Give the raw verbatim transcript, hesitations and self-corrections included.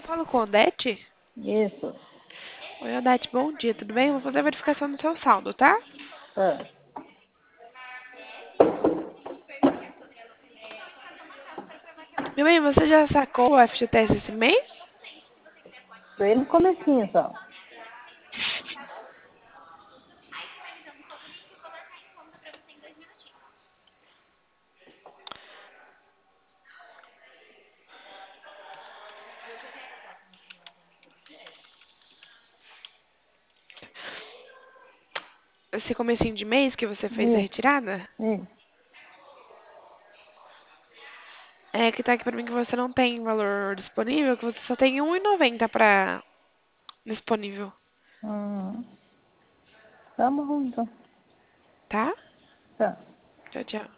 Falo com a Odete? Isso. Oi, Odete, bom dia, tudo bem? Eu vou fazer a verificação do seu saldo, tá? Ah, Meu bem, você já sacou o F G T S esse mês? bem no comecinho só. Esse comecinho de mês que você fez a Isso, retirada? isso. É que tá aqui pra mim que você não tem valor disponível, que você só tem um e noventa pra disponível, Hum, tá bom, então. tá? Tá. Tchau, tchau.